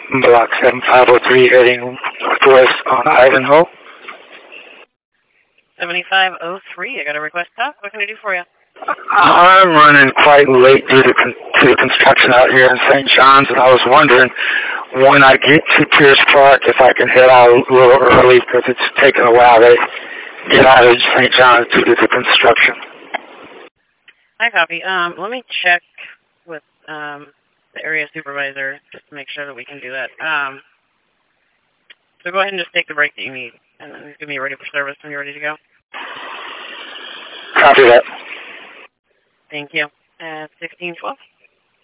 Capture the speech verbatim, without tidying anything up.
Block seven five oh three heading northwest on Ivanhoe. seventy-five oh three, I got a request stop. What can I do for you? I'm running quite late due to, con- to the construction out here in Saint John's, and I was wondering when I get to Pierce Park if I can head out a little early because it's taking a while to get out of Saint John's due to the construction. I copy. Um, let me check with um, the area supervisor just to make sure that we can do that. Um, so go ahead and just take the break that you need, and then give me ready for service when you're ready to go. Copy that. Thank you. Uh, sixteen twelve.